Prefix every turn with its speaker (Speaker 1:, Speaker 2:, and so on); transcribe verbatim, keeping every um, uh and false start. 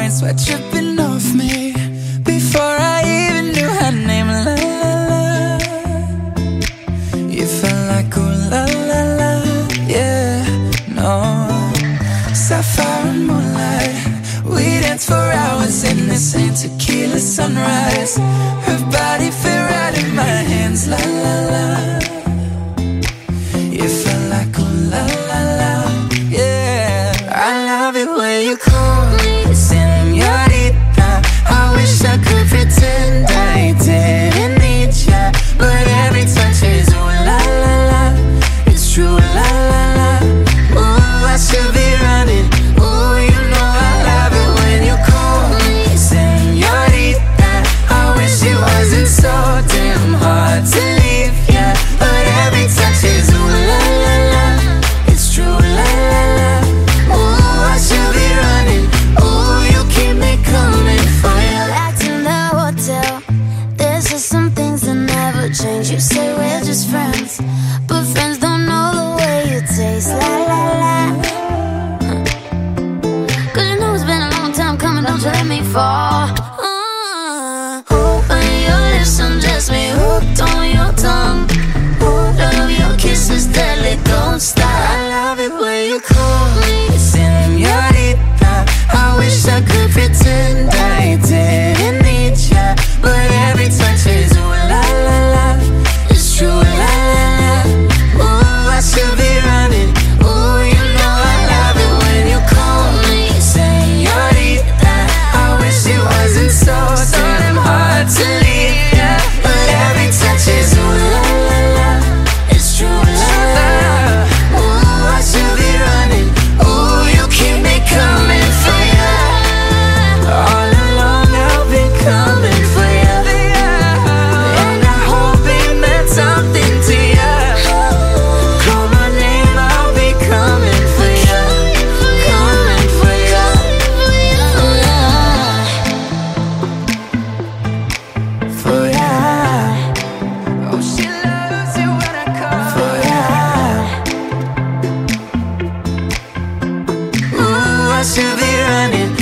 Speaker 1: sweat dripping off me before I even knew her name. La la la, you felt like ooh la la la, yeah, no. Sapphire and moonlight, we danced for hours in the same tequila sunrise. Her body fit right in my hands, la la la. You felt like ooh la la la, yeah. I love it when you call me señorita. I wish I could pretend I didn't need ya, but every touch is ooh la la la. It's true, la la la. Ooh, I should be running. Ooh, you know I love it when you call me señorita. I wish it wasn't so damn hard to leave ya, but every touch is ooh la la la. It's true, la la la. Ooh, I should be running. Ooh, you keep me coming for you.
Speaker 2: Back to the hotel, there's just some things that never change. You say we're just friends, but friends don't know the way you taste. La la la. Cause you know it's been a long time coming, don't you let me fall. uh, Open your lips, undress me, hooked on your tongue. Oh, love your kisses, deadly, don't stop.
Speaker 1: I love it when you call me señorita. I wish I could pretend I didn't need ya, but every touch is ooh la la la. It's true, la la la. Ooh, I should be running. Ooh, you know I love it when you call me señorita. I wish it wasn't so damn hard to leave ya, but every touch is ooh la la la. It's true, la la la. Ooh, I should be running. Ooh, you keep me coming for ya. All along I've been coming for ya, and I hope it meant something to ya. Call my name, I'll be coming for ya, coming for ya. For ya. Oh, she loves it when I call for ya. Ooh, I should be running.